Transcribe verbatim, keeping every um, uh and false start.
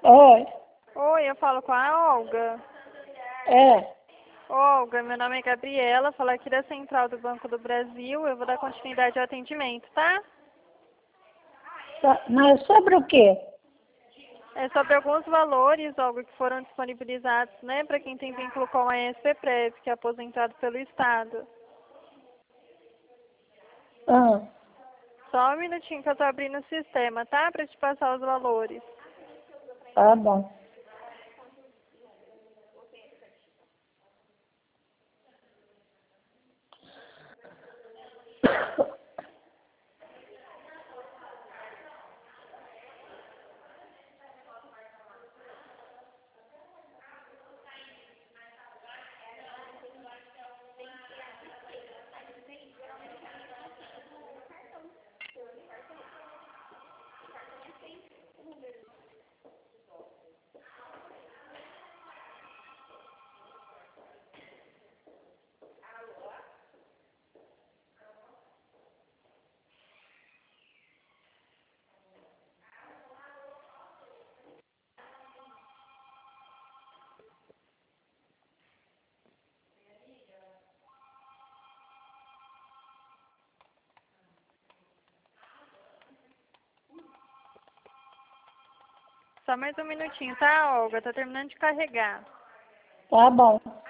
Oi. Oi, eu falo com a Olga. É. Olga, meu nome é Gabriela, falo aqui da Central do Banco do Brasil. Eu vou dar continuidade ao atendimento, tá? Tá, mas sobre o quê? É sobre alguns valores, Olga, que foram disponibilizados, né, para quem tem vínculo com a SPPrev, que é aposentado pelo Estado. Ah, Só um minutinho que eu tô abrindo o sistema, tá? Para te passar os valores. tá bom. Só mais um minutinho, tá, Olga? Tá terminando de carregar. Tá bom.